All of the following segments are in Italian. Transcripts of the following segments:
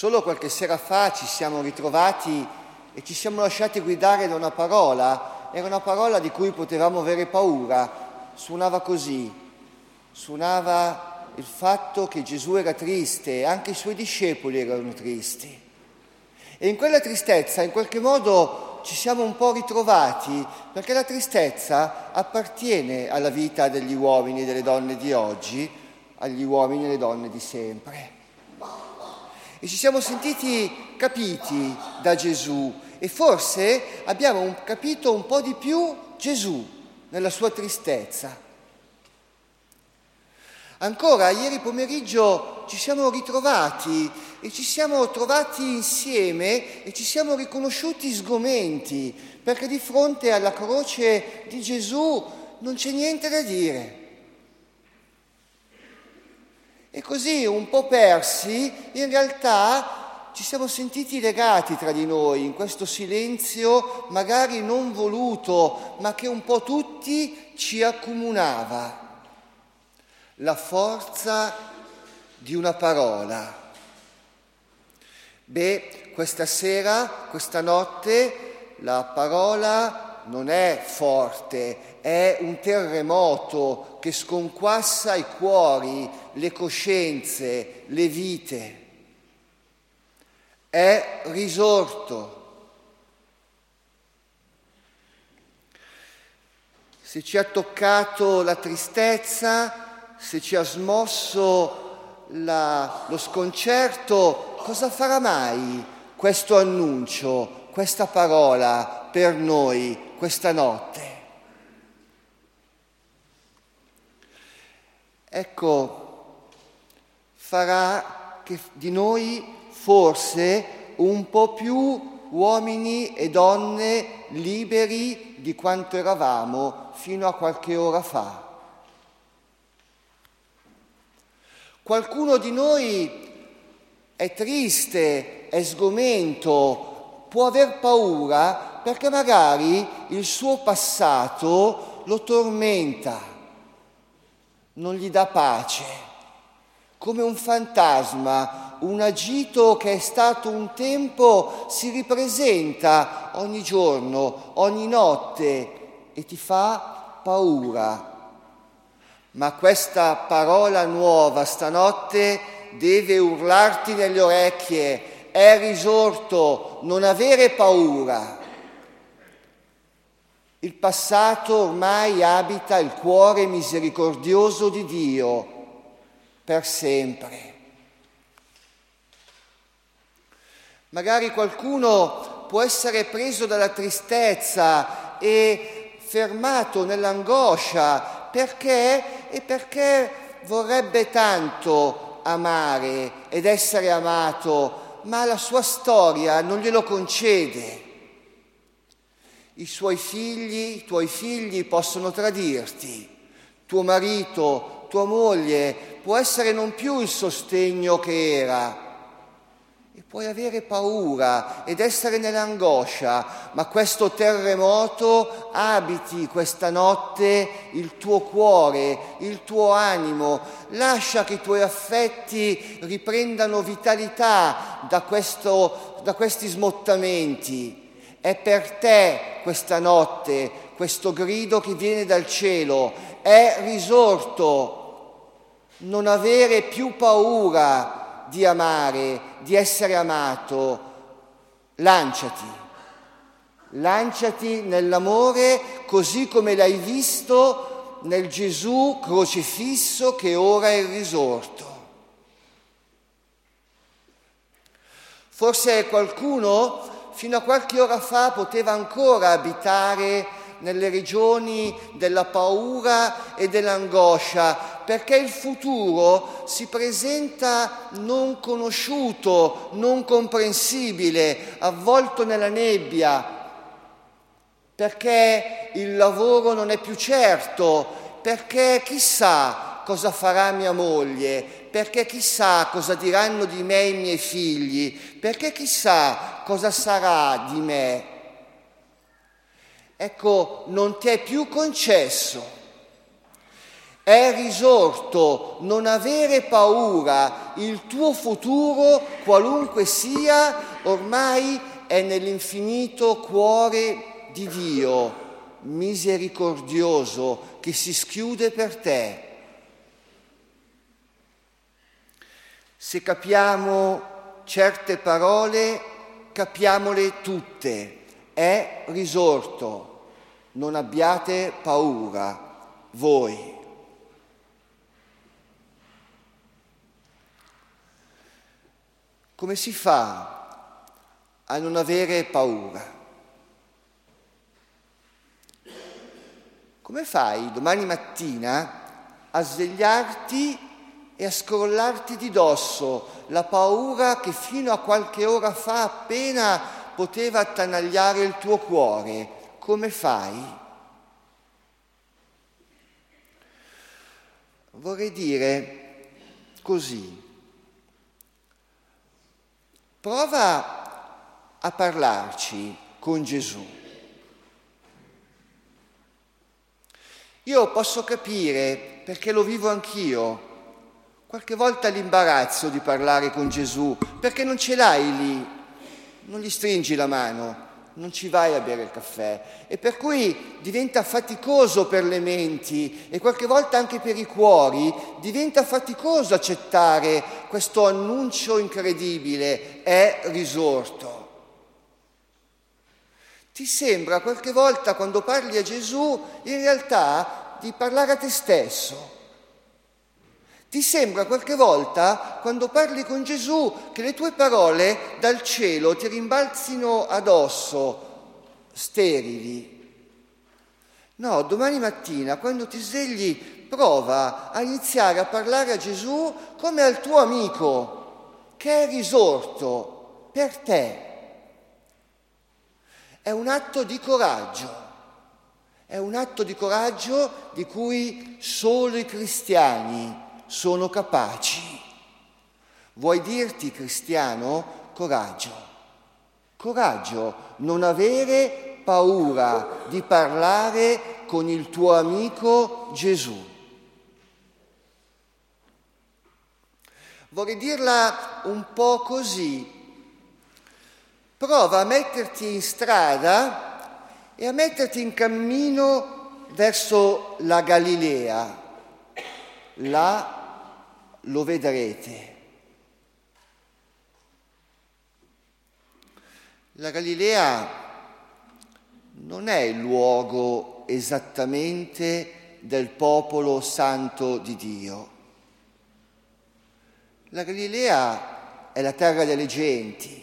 Solo qualche sera fa ci siamo ritrovati e ci siamo lasciati guidare da una parola. Era una parola di cui potevamo avere paura. Suonava così. Suonava il fatto che Gesù era triste, anche i suoi discepoli erano tristi. E in quella tristezza, in qualche modo, ci siamo un po' ritrovati, perché la tristezza appartiene alla vita degli uomini e delle donne di oggi, agli uomini e alle donne di sempre. E ci siamo sentiti capiti da Gesù e forse abbiamo capito un po' di più Gesù nella sua tristezza. Ancora, ieri pomeriggio ci siamo ritrovati e ci siamo trovati insieme e ci siamo riconosciuti sgomenti, perché di fronte alla croce di Gesù non c'è niente da dire. E così, un po' persi, in realtà ci siamo sentiti legati tra di noi in questo silenzio magari non voluto, ma che un po' tutti ci accomunava. La forza di una parola. Questa sera, questa notte, la parola non è forte, è un terremoto che sconquassa i cuori, le coscienze, le vite. È risorto. Se ci ha toccato la tristezza, se ci ha smosso lo sconcerto, cosa farà mai questo annuncio, questa parola per noi questa notte? Ecco, farà che di noi forse un po' più uomini e donne liberi di quanto eravamo fino a qualche ora fa. Qualcuno di noi è triste, è sgomento, può aver paura perché magari il suo passato lo tormenta, non gli dà pace, come un fantasma, un agito che è stato un tempo si ripresenta ogni giorno, ogni notte e ti fa paura. Ma questa parola nuova stanotte deve urlarti nelle orecchie, è risorto, non avere paura. Il passato ormai abita il cuore misericordioso di Dio per sempre. Magari qualcuno può essere preso dalla tristezza e fermato nell'angoscia perché vorrebbe tanto amare ed essere amato, ma la sua storia non glielo concede. I tuoi figli possono tradirti, tuo marito, tua moglie può essere non più il sostegno che era e puoi avere paura ed essere nell'angoscia, ma questo terremoto abiti questa notte il tuo cuore, il tuo animo, lascia che i tuoi affetti riprendano vitalità da questi smottamenti. È per te questa notte, questo grido che viene dal cielo, è risorto. Non avere più paura di amare, di essere amato. Lanciati nell'amore così come l'hai visto nel Gesù crocifisso che ora è risorto. Forse qualcuno fino a qualche ora fa poteva ancora abitare nelle regioni della paura e dell'angoscia, perché il futuro si presenta non conosciuto, non comprensibile, avvolto nella nebbia, perché il lavoro non è più certo, perché chissà cosa farà mia moglie, perché chissà cosa diranno di me i miei figli, perché chissà cosa sarà di me. Ecco, non ti è più concesso. è risorto, non avere paura, il tuo futuro, qualunque sia, ormai è nell'infinito cuore di Dio, misericordioso, che si schiude per te. Se capiamo certe parole, capiamole tutte. È risorto. Non abbiate paura, voi. Come si fa a non avere paura? Come fai domani mattina a svegliarti e a scrollarti di dosso la paura che fino a qualche ora fa appena poteva attanagliare il tuo cuore? Come fai? Vorrei dire così: prova a parlarci con Gesù. Io posso capire, perché lo vivo anch'io, qualche volta l'imbarazzo di parlare con Gesù, perché non ce l'hai lì, non gli stringi la mano, non ci vai a bere il caffè, e per cui diventa faticoso per le menti e qualche volta anche per i cuori, diventa faticoso accettare questo annuncio incredibile: è risorto. Ti sembra qualche volta, quando parli a Gesù, in realtà di parlare a te stesso. Ti sembra qualche volta, quando parli con Gesù, che le tue parole dal cielo ti rimbalzino addosso, sterili. No, domani mattina, quando ti svegli, prova a iniziare a parlare a Gesù come al tuo amico, che è risorto per te. È un atto di coraggio, è un atto di coraggio di cui solo i cristiani sono capaci. Vuoi dirti cristiano? Coraggio. Coraggio, non avere paura di parlare con il tuo amico Gesù. Vorrei dirla un po' così. Prova a metterti in strada e a metterti in cammino verso la Galilea. Là lo vedrete. La Galilea non è il luogo esattamente del popolo santo di Dio. La Galilea è la terra delle genti.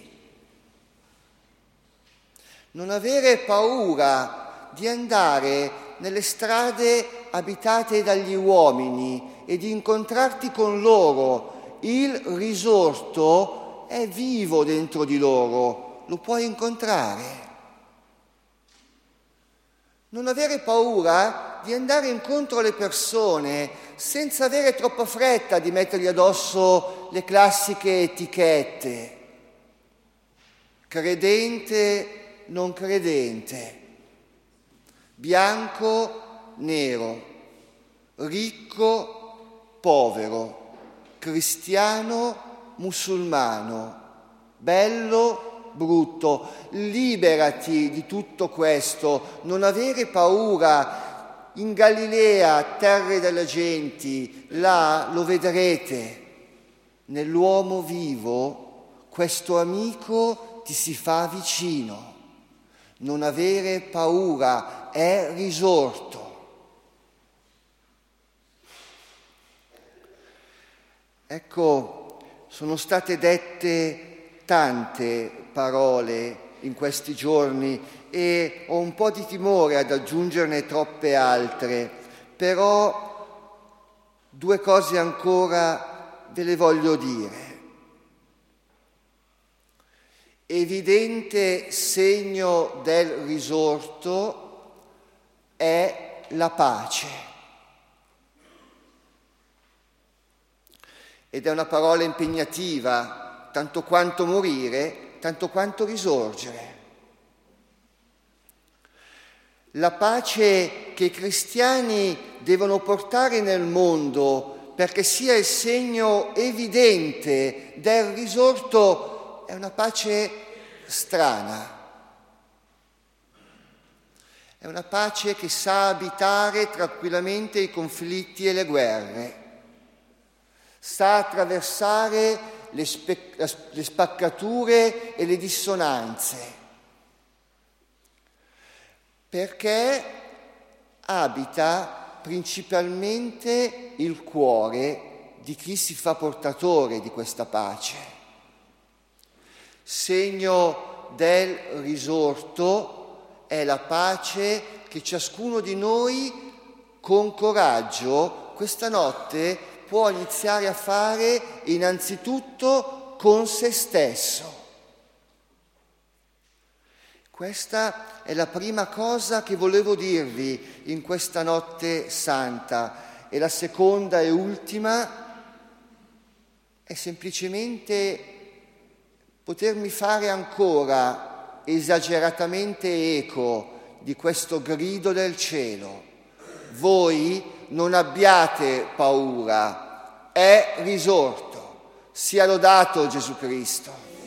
Non avere paura di andare nelle strade abitate dagli uomini e di incontrarti con loro. Il risorto è vivo dentro di loro, lo puoi incontrare. Non avere paura di andare incontro alle persone senza avere troppa fretta di mettergli addosso le classiche etichette. Credente, non credente, bianco, nero, ricco, povero, cristiano, musulmano, bello, brutto. Liberati di tutto questo, non avere paura. In Galilea, terre delle genti, là lo vedrete. Nell'uomo vivo, questo amico ti si fa vicino. Non avere paura, è risorto. Ecco, sono state dette tante parole in questi giorni e ho un po' di timore ad aggiungerne troppe altre, però due cose ancora ve le voglio dire. Evidente segno del risorto è la pace. Ed è una parola impegnativa, tanto quanto morire, tanto quanto risorgere. la pace che i cristiani devono portare nel mondo perché sia il segno evidente del risorto, è una pace strana. È una pace che sa abitare tranquillamente i conflitti e le guerre, sa attraversare le spaccature e le dissonanze, perché abita principalmente il cuore di chi si fa portatore di questa pace. Segno del risorto è la pace che ciascuno di noi con coraggio questa notte può iniziare a fare innanzitutto con se stesso. Questa è la prima cosa che volevo dirvi in questa notte santa, e la seconda e ultima è semplicemente potermi fare ancora esageratamente eco di questo grido del cielo. Voi non abbiate paura, è risorto. Sia lodato Gesù Cristo.